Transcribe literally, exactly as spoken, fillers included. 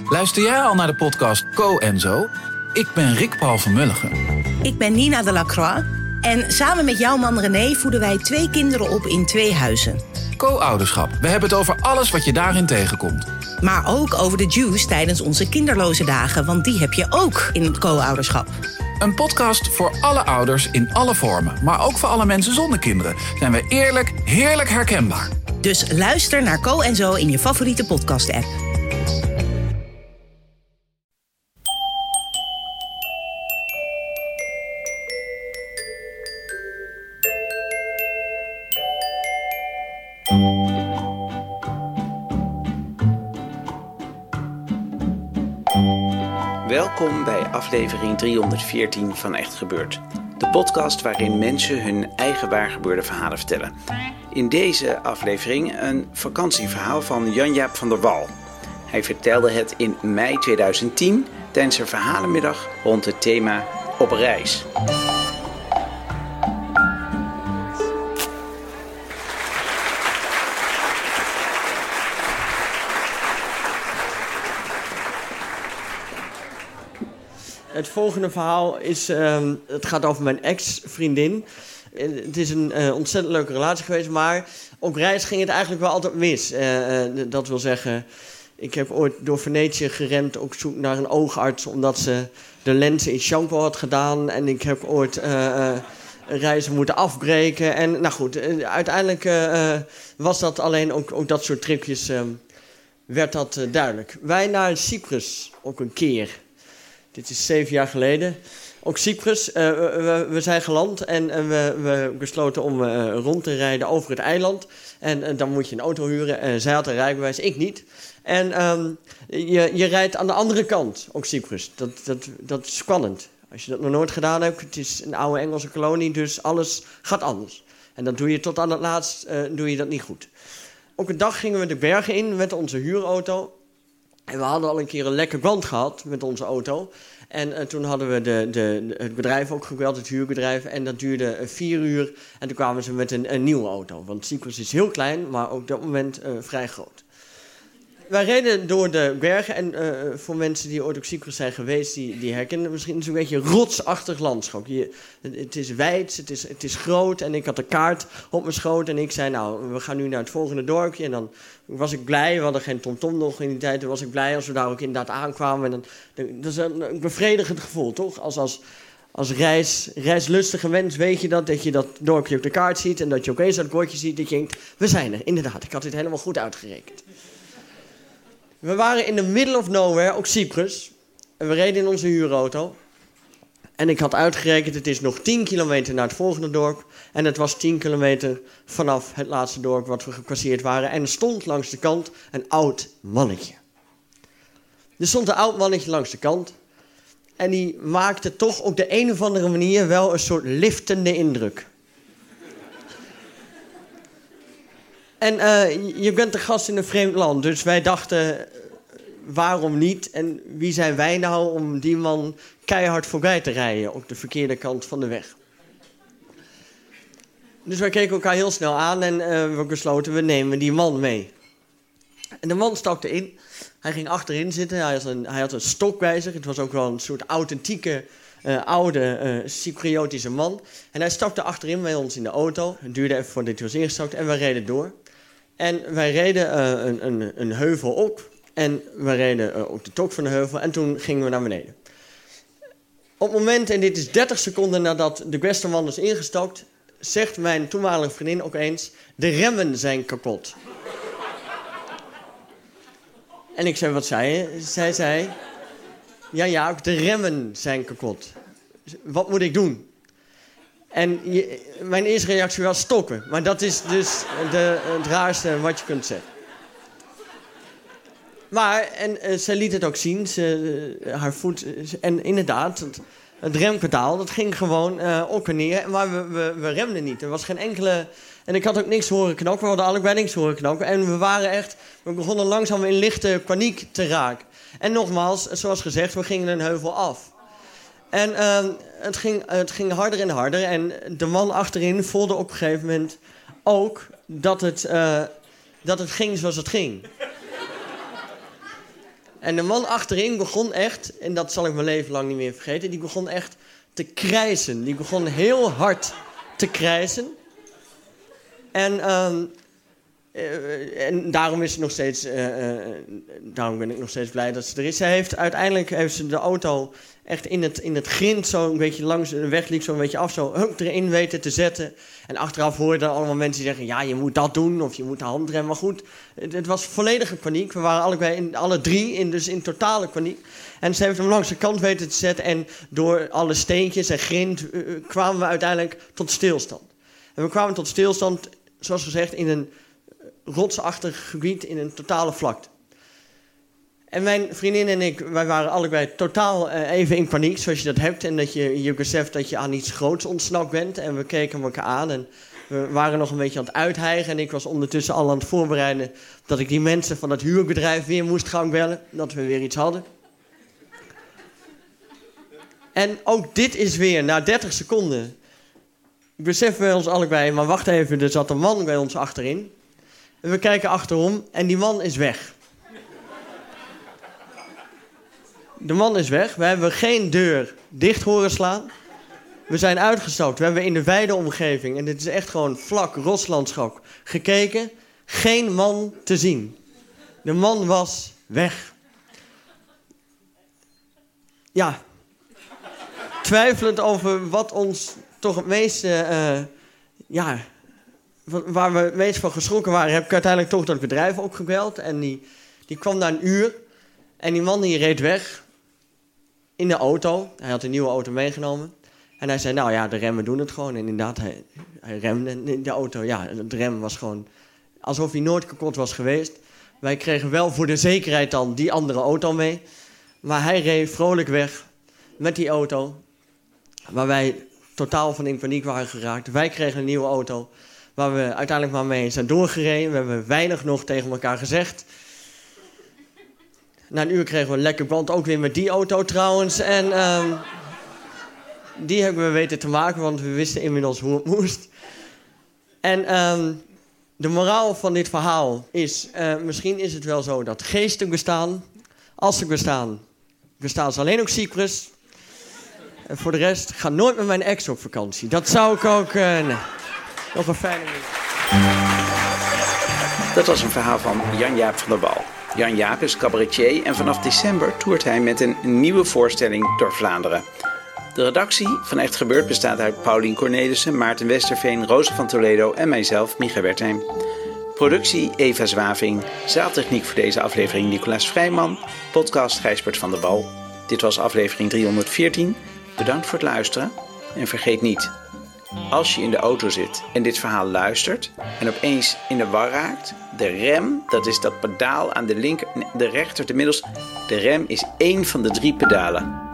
Luister jij al naar de podcast Co en Zo? Ik ben Rick Paul van Mulligen. Ik ben Nina de Lacroix. En samen met jouw man René voeden wij twee kinderen op in twee huizen. Co-ouderschap. We hebben het over alles wat je daarin tegenkomt. Maar ook over de juice tijdens onze kinderloze dagen. Want die heb je ook in het co-ouderschap. Een podcast voor alle ouders in alle vormen. Maar ook voor alle mensen zonder kinderen. Zijn we eerlijk, heerlijk herkenbaar. Dus luister naar Co en Zo in je favoriete podcast-app. Welkom bij aflevering driehonderdveertien van Echt Gebeurd. De podcast waarin mensen hun eigen waargebeurde verhalen vertellen. In deze aflevering een vakantieverhaal van Jan-Jaap van der Wal. Hij vertelde het in mei tweeduizend tien tijdens een verhalenmiddag rond het thema Op reis. Het volgende verhaal is, uh, het gaat over mijn ex-vriendin. Het is een uh, ontzettend leuke relatie geweest, maar op reis ging het eigenlijk wel altijd mis. Uh, uh, dat wil zeggen, ik heb ooit door Venetië gerend op zoek naar een oogarts, omdat ze de lenzen in shampoo had gedaan. En ik heb ooit uh, uh, reizen moeten afbreken. En nou goed, uh, uiteindelijk uh, was dat alleen ook, ook dat soort tripjes, uh, werd dat uh, duidelijk. Wij naar Cyprus ook een keer. Dit is zeven jaar geleden. Ook Cyprus. Uh, we, we zijn geland en uh, we, we besloten om uh, rond te rijden over het eiland. En uh, dan moet je een auto huren. Uh, zij had een rijbewijs, ik niet. En um, je, je rijdt aan de andere kant, ook Cyprus. Dat, dat, dat is spannend. Als je dat nog nooit gedaan hebt, het is een oude Engelse kolonie, dus alles gaat anders. En dat doe je tot aan het laatst, uh, doe je dat niet goed. Ook een dag gingen we de bergen in met onze huurauto. En we hadden al een keer een lekker band gehad met onze auto. En uh, toen hadden we de, de, het bedrijf ook gebeld, het huurbedrijf. En dat duurde uh, vier uur. En toen kwamen ze met een, een nieuwe auto. Want Cyprus is heel klein, maar op dat moment uh, vrij groot. Wij reden door de bergen. En uh, voor mensen die ooit op Cyprus zijn geweest, die, die herkennen misschien zo'n beetje rotsachtig landschap. Je, het is wijd, het is, het is groot. En ik had de kaart op mijn schoot. En ik zei, nou, we gaan nu naar het volgende dorpje. En dan was ik blij, we hadden geen TomTom nog in die tijd. Toen was ik blij als we daar ook inderdaad aankwamen. En dan, dat is een, een bevredigend gevoel, toch? Als, als, als reis, reislustige mens weet je dat, dat je dat dorpje op de kaart ziet. En dat je opeens dat bordje ziet, dat je denkt, we zijn er, inderdaad. Ik had dit helemaal goed uitgerekend. We waren in the middle of nowhere, ook Cyprus. En we reden in onze huurauto. En ik had uitgerekend, het is nog tien kilometer naar het volgende dorp. En het was tien kilometer vanaf het laatste dorp wat we gepasseerd waren. En er stond langs de kant een oud mannetje. Er stond een oud mannetje langs de kant. En die maakte toch op de een of andere manier wel een soort liftende indruk. En uh, je bent een gast in een vreemd land, dus wij dachten, waarom niet? En wie zijn wij nou om die man keihard voorbij te rijden op de verkeerde kant van de weg? Dus wij keken elkaar heel snel aan en uh, we besloten, we nemen die man mee. En de man stapte in, hij ging achterin zitten, hij had een, hij had een stok bij zich. Het was ook wel een soort authentieke, uh, oude uh, Cypriotische man. En hij stapte achterin bij ons in de auto. Het duurde even voordat hij was ingestapt en we reden door. En wij reden uh, een, een, een heuvel op. En we reden uh, op de top van de heuvel. En toen gingen we naar beneden. Op het moment, en dit is dertig seconden nadat de beste man is ingestapt, zegt mijn toenmalige vriendin ook eens, de remmen zijn kapot. En ik zei, wat zei je? Zij zei, ja, ja, de remmen zijn kapot. Wat moet ik doen? En je, mijn eerste reactie was stoppen. Maar dat is dus de, het raarste wat je kunt zeggen. Maar, en uh, ze liet het ook zien, ze, uh, haar voet, uh, en inderdaad, het, het rempedaal, dat ging gewoon uh, op en neer. Maar we, we, we remden niet, er was geen enkele, en ik had ook niks horen knokken, we hadden allebei niks horen knokken. En we waren echt, we begonnen langzaam in lichte paniek te raken. En nogmaals, zoals gezegd, we gingen een heuvel af. En uh, het, ging, het ging harder en harder. En de man achterin voelde op een gegeven moment ook dat het, uh, dat het ging zoals het ging. En de man achterin begon echt, en dat zal ik mijn leven lang niet meer vergeten, die begon echt te krijsen. Die begon heel hard te krijsen. En, uh, uh, en daarom is ze nog steeds, uh, uh, daarom ben ik nog steeds blij dat ze er is. Zij heeft uiteindelijk heeft ze de auto echt in het, in het grind zo een beetje langs de weg liep, zo een beetje af, zo hup, erin weten te zetten. En achteraf hoor je dan allemaal mensen die zeggen, ja, je moet dat doen of je moet de handrem. Maar goed, het, het was volledige paniek. We waren allebei in, alle drie in, dus in totale paniek. En ze heeft hem langs de kant weten te zetten en door alle steentjes en grind uh, kwamen we uiteindelijk tot stilstand. En we kwamen tot stilstand, zoals gezegd, in een rotsachtig gebied, in een totale vlakte. En mijn vriendin en ik, wij waren allebei totaal uh, even in paniek, zoals je dat hebt. En dat je je beseft dat je aan iets groots ontsnapt bent. En we keken elkaar aan en we waren nog een beetje aan het uithijgen. En ik was ondertussen al aan het voorbereiden dat ik die mensen van het huurbedrijf weer moest gaan bellen. Dat we weer iets hadden. En ook dit is weer, na dertig seconden, beseffen we ons allebei, maar wacht even, er zat een man bij ons achterin. En we kijken achterom en die man is weg. De man is weg. We hebben geen deur dicht horen slaan. We zijn uitgestapt. We hebben in de wijde omgeving, en dit is echt gewoon vlak rotslandschap, gekeken. Geen man te zien. De man was weg. Ja. Twijfelend over wat ons toch het meeste, uh, ja, waar we het meest van geschrokken waren, heb ik uiteindelijk toch dat bedrijf opgebeld. En die, die kwam na een uur. En die man die reed weg. In de auto. Hij had een nieuwe auto meegenomen. En hij zei, nou ja, de remmen doen het gewoon. En inderdaad, hij, hij remde in de auto. Ja, de rem was gewoon alsof hij nooit kapot was geweest. Wij kregen wel voor de zekerheid dan die andere auto mee. Maar hij reed vrolijk weg met die auto. Waar wij totaal van in paniek waren geraakt. Wij kregen een nieuwe auto. Waar we uiteindelijk maar mee zijn doorgereden. We hebben weinig nog tegen elkaar gezegd. Na een uur kregen we een lekker band, ook weer met die auto trouwens. En um, die hebben we weten te maken, want we wisten inmiddels hoe het moest. En um, de moraal van dit verhaal is, uh, misschien is het wel zo dat geesten bestaan. Als ze bestaan, bestaan ze alleen op Cyprus. En voor de rest, ga nooit met mijn ex op vakantie. Dat zou ik ook, uh, nee, nog een fijne week. Dat was een verhaal van Jan-Jaap van der Wal. Jan-Jaap is cabaretier en vanaf december toert hij met een nieuwe voorstelling door Vlaanderen. De redactie van Echt Gebeurd bestaat uit Paulien Cornelissen, Maarten Westerveen, Rosa van Toledo en mijzelf, Micha Wertheim. Productie Eva Zwaving, zaaltechniek voor deze aflevering Nicolaas Vrijman, podcast Gijsbert van der Wal. Dit was aflevering driehonderdveertien. Bedankt voor het luisteren en vergeet niet, als je in de auto zit en dit verhaal luistert en opeens in de war raakt, de rem, dat is dat pedaal aan de linker, de rechter, de middels, de rem is één van de drie pedalen.